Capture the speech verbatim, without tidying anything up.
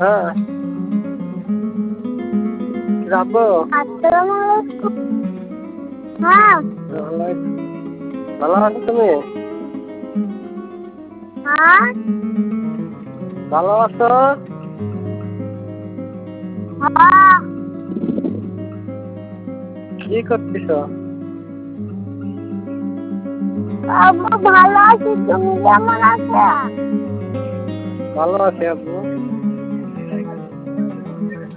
হ্যাঁ যাবো। আসসালামু আলাইকুম। হ্যাঁ ভালো আছো তুমি? হ্যাঁ ভালো আছো? হ্যাঁ কি করতেছ? আব্বু ভালো আছি, তুমি কেমন আছো? ভালো আছি আব্বু।